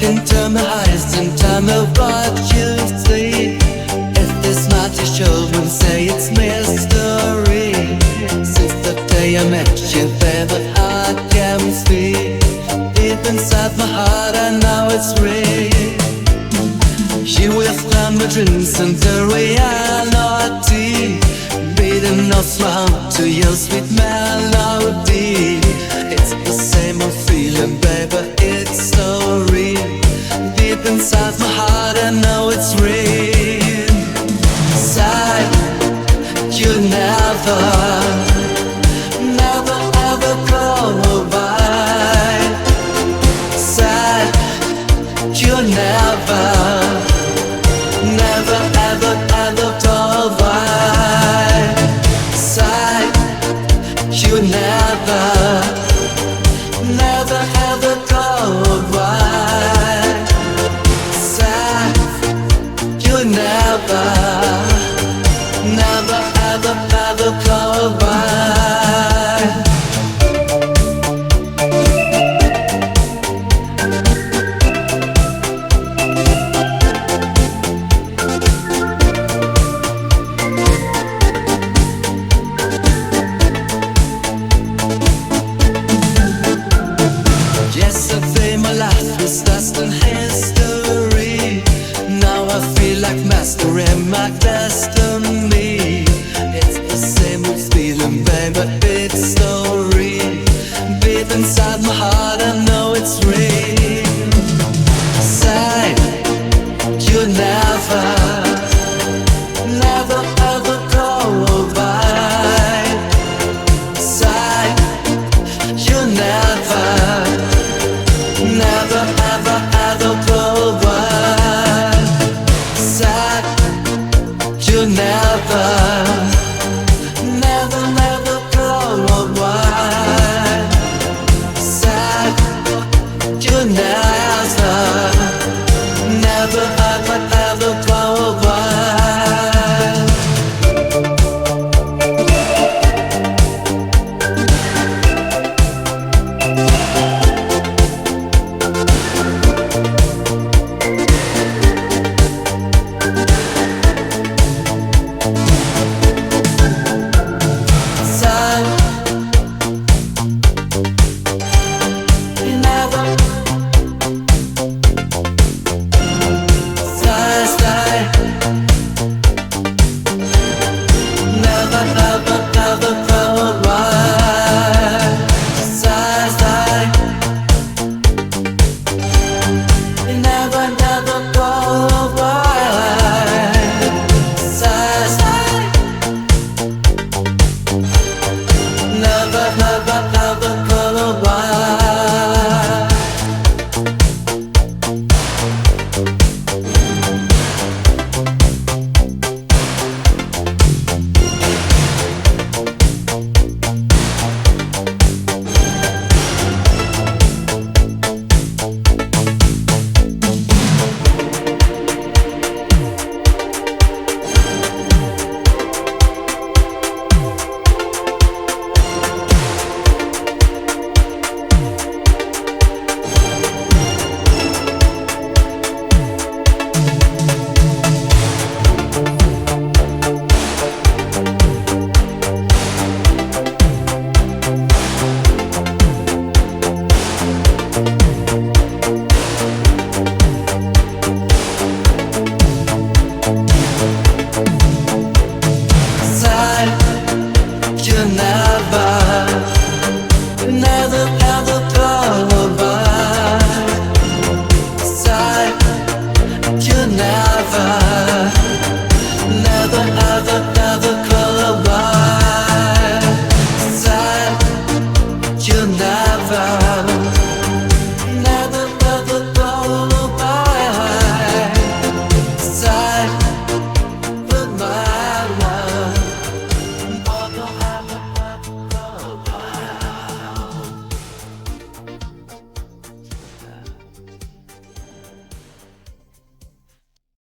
Tell me highest and tell me what you see. If this mighty children say it's mystery, since the day I met you, baby, I can see. Deep inside my heart, I know it's real. You will find my dreams and the reality, beating us round to your sweet melody. It's the same old feeling, baby, it's so real. Deep inside my heart, I know it's real. Side, you never, never ever go by. Side, you never, never ever ever go by. Side, you never, never ever go by. Side, you never, never ever ever go by. Yesterday my life was lost in history. Now I feel like mastering my destiny. It's the same old feeling, baby, it's so real. Deep inside my heart, I know it's real. Side, you never, never ever go by. Side, you never, never ever ever go by. Side, you never, never never go by. Side, you never.